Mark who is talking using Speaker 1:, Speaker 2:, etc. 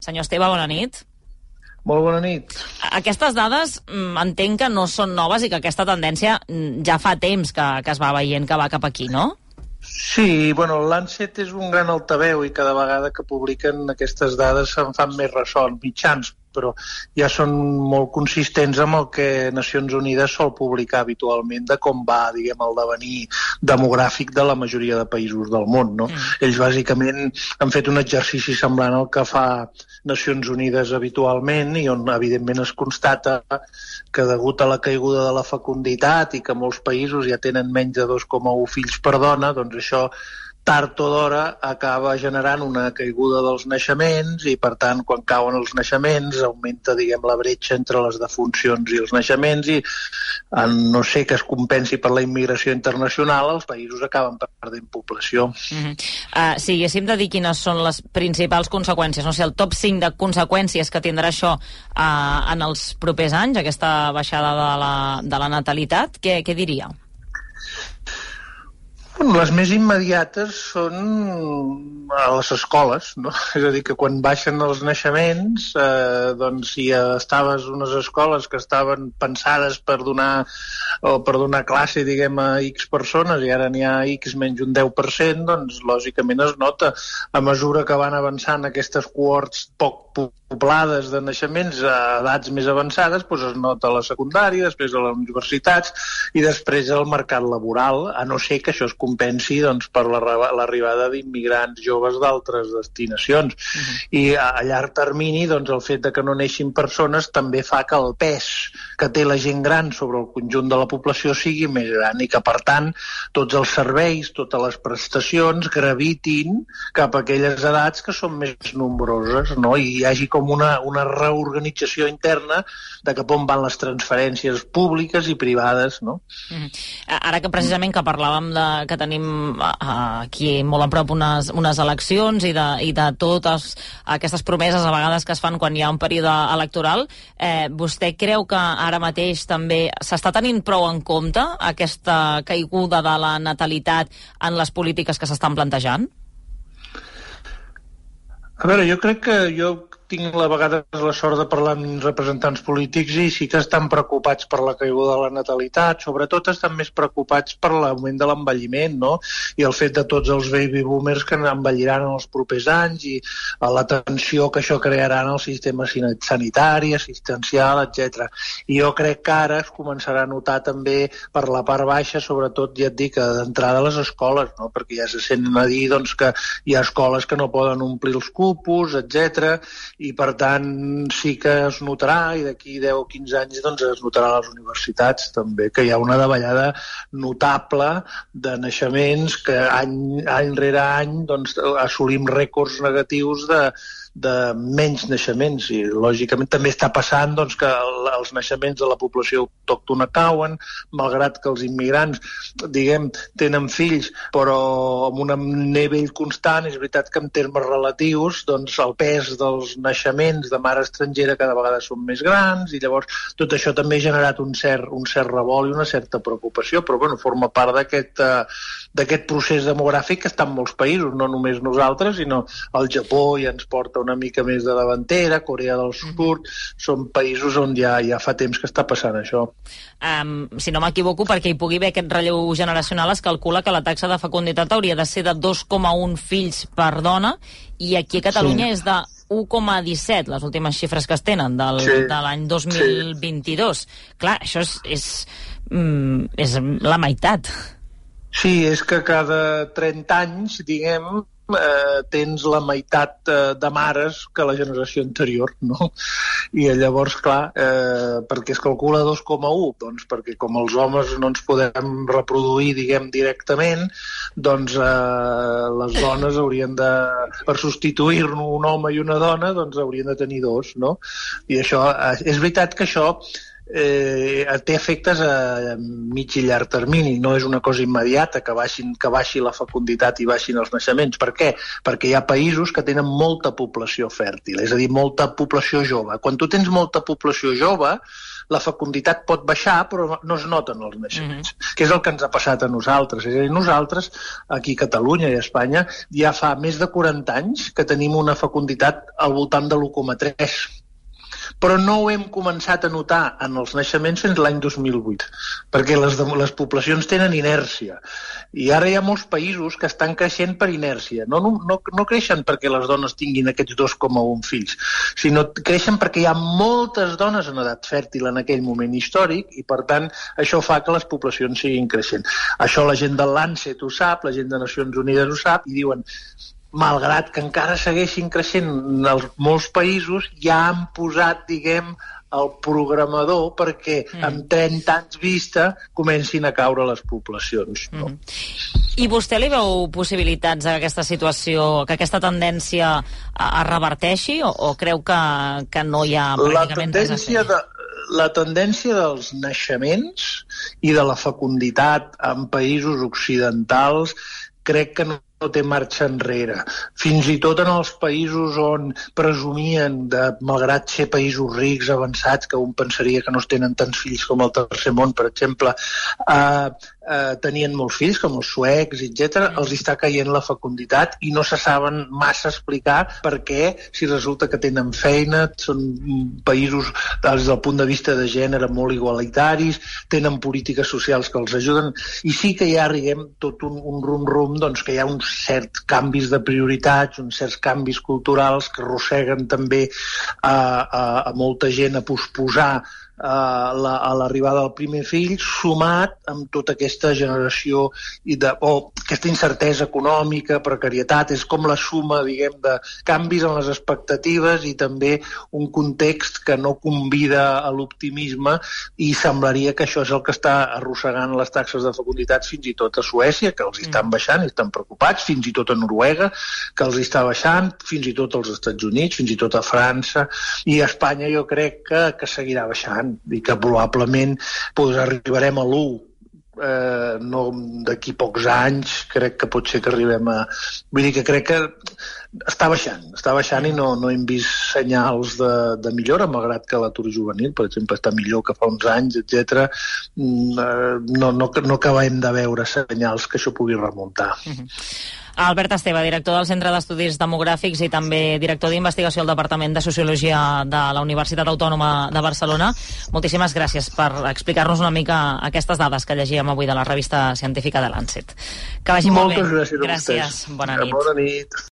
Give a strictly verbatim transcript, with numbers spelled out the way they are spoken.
Speaker 1: Senyor Esteve, bona nit.
Speaker 2: Molt bona nit.
Speaker 1: Aquestes dades entenc que no són noves i que aquesta tendència ja fa temps que, que es va veient que va cap aquí, no?
Speaker 2: Sí, bueno, l'Lancet és un gran altaveu i cada vegada que publiquen aquestes dades se'n fan més ressò, mitjans, però ja són molt consistents amb el que Nacions Unides sol publicar habitualment de com va, diguem, el devenir demogràfic de la majoria de països del món, no? Mm. Ells bàsicament han fet un exercici semblant al que fa Nacions Unides habitualment i on evidentment es constata que degut a la caiguda de la fecunditat i que molts països ja tenen menys de dos coma u fills per dona, doncs això tard o d'hora acaba generant una caiguda dels naixements i, per tant, quan cauen els naixements augmenta, diguem, la bretxa entre les defuncions i els naixements i, en no sé que es compensi per la immigració internacional, els països acaben perdent població.
Speaker 1: Mm-hmm. uh, si haguéssim de dir quines són les principals conseqüències, no sé, el top cinc de conseqüències que tindrà això uh, en els propers anys, aquesta baixada de la, de la natalitat, què, què diria?
Speaker 2: Bueno, les més immediates són a les escoles, no? És a dir, que quan baixen els naixements, eh, doncs si estaves unes escoles que estaven pensades per donar o per donar classe, diguem, a X persones i ara n'hi ha X menys un deu per cent, doncs lògicament es nota. A mesura que van avançant aquestes cohorts poc poblades de naixements a edats més avançades, doncs es nota a la secundària, després a les universitats i després al mercat laboral, a no ser que això es compensi doncs, per l'arribada d'immigrants joves d'altres destinacions. Uh-huh. I a, a llarg termini, doncs, el fet de que no neixin persones també fa que el pes que té la gent gran sobre el conjunt de la població sigui més gran i que, per tant, tots els serveis, totes les prestacions gravitin cap a aquelles edats que són més nombroses, no? I hi hagi com una, una reorganització interna de cap on van les transferències públiques i privades, no?
Speaker 1: Mm-hmm. Ara que precisament que parlàvem de, que tenim uh, aquí molt a prop unes, unes eleccions i de, i de totes aquestes promeses a vegades que es fan quan hi ha un període electoral, eh, vostè creu que ara mateix també s'està tenint prou en compte aquesta caiguda de la natalitat en les polítiques que s'estan plantejant?
Speaker 2: A veure, jo crec que jo tinc a vegades la sort de parlar amb representants polítics i sí que estan preocupats per la caiguda de la natalitat, sobretot estan més preocupats per l'augment de l'envelliment, no? I el fet de tots els baby boomers que envelliran en els propers anys i la tensió que això crearà en el sistema sanitari, assistencial, etcètera. I jo crec que ara es començarà a notar també per la part baixa, sobretot, ja et dic, d'entrada a les escoles, no? Perquè ja se senten a dir doncs, que hi ha escoles que no poden omplir els cupos, etcètera, i per tant sí que es notarà i d'aquí deu o quinze anys doncs, es notarà a les universitats també que hi ha una davallada notable de naixements que any, any rere any doncs, assolim rècords negatius de, de menys naixements i lògicament també està passant doncs, que els naixements de la població autòctona cauen, malgrat que els immigrants diguem, tenen fills però amb un nivell constant. És veritat que en termes relatius doncs, el pes dels naixements de mare estrangera cada vegada són més grans i llavors tot això també ha generat un cert, un cert revolt i una certa preocupació, però bueno, forma part d'aquest, uh, d'aquest procés demogràfic que està en molts països, no només nosaltres, sinó el Japó ja ens porta una mica més de davantera, Corea del Sud, són països on ja, ja fa temps que està passant això.
Speaker 1: Um, si no m'equivoco, perquè hi pugui haver aquest relleu generacional, es calcula que la taxa de fecunditat hauria de ser de dos coma un fills per dona i aquí a Catalunya sí. és de u coma disset, les últimes xifres que es tenen del, sí. de l'any dos mil vint-i-dos. Sí. Clar, això és, és, mm, és la meitat.
Speaker 2: Sí, és que cada trenta anys, diguem, eh, tens la meitat eh, de mares que la generació anterior, no? I llavors, clar, eh, perquè es calcula dos coma u, doncs perquè com els homes no ens podem reproduir, diguem, directament, doncs eh, les dones haurien de, per substituir-ne un home i una dona, doncs haurien de tenir dos, no? I això, eh, és veritat que això eh, té efectes a mig i llarg termini, no és una cosa immediata que, baixin, que baixi la fecunditat i baixin els naixements. Per què? Perquè hi ha països que tenen molta població fèrtil, és a dir, molta població jove. Quan tu tens molta població jove, la fecunditat pot baixar, però no es noten els naixements, mm-hmm. que és el que ens ha passat a nosaltres. És a dir, nosaltres, aquí a Catalunya i a Espanya, ja fa més de quaranta anys que tenim una fecunditat al voltant de l'u coma tres. Però no ho hem començat a notar en els naixements fins l'any dos mil vuit, perquè les, les poblacions tenen inèrcia. I ara hi ha molts països que estan creixent per inèrcia. No, no, no, no creixen perquè les dones tinguin aquests dos coma un fills, sinó creixen perquè hi ha moltes dones en edat fèrtil en aquell moment històric i, per tant, això fa que les poblacions siguin creixent. Això la gent del Lancet ho sap, la gent de Nacions Unides ho sap, i diuen... malgrat que encara segueixin creixent els, molts països, ja han posat, diguem, el programador perquè mm. en trenta anys vista comencin a caure les poblacions. No?
Speaker 1: Mm. I vostè li veu possibilitats a aquesta situació, que aquesta tendència es reverteixi, o, o creu que, que no hi ha pràcticament res a fer?
Speaker 2: De, la tendència dels naixements i de la fecunditat en països occidentals crec que no no té marxa enrere. Fins i tot en els països on presumien de, malgrat ser països rics, avançats, que un pensaria que no es tenen tants fills com el tercer món, per exemple, eh, eh, tenien molts fills, com els suecs, etcètera, els està caient la fecunditat i no se saben massa explicar per què, si resulta que tenen feina, són països des del punt de vista de gènere molt igualitaris, tenen polítiques socials que els ajuden, i sí que hi ha, diguem, tot un, un rum-rum, doncs, que hi ha uns certs canvis de prioritats, uns certs canvis culturals que arrosseguen també a, a, a molta gent a posposar a la, a l'arribada del primer fill, sumat amb tota aquesta generació i de, o aquesta incertesa econòmica, precarietat, és com la suma, diguem, de canvis en les expectatives i també un context que no convida a l'optimisme, i semblaria que això és el que està arrossegant les taxes de fecunditat fins i tot a Suècia, que els estan baixant i estan preocupats, fins i tot a Noruega, que els està baixant, fins i tot als Estats Units, fins i tot a França, i a Espanya jo crec que, que seguirà baixant, i que probablement pues, arribarem a l'u, eh, no d'aquí pocs anys, crec que pot ser que arribem a... Vull dir que crec que està baixant, està baixant i no, no hem vist senyals de, de millora, malgrat que l'atur juvenil, per exemple, està millor que fa uns anys, etcètera. No, no, no acabem de veure senyals que això pugui remuntar.
Speaker 1: Mm-hmm. Albert Esteve, director del Centre d'Estudis Demogràfics i també director d'investigació al Departament de Sociologia de la Universitat Autònoma de Barcelona. Moltíssimes gràcies per explicar-nos una mica aquestes dades que llegíem avui de la revista científica de Lancet. Que vagi molt bé.
Speaker 2: Moltes gràcies a
Speaker 1: gràcies.
Speaker 2: vostès.
Speaker 1: Bona nit.
Speaker 2: Bona nit.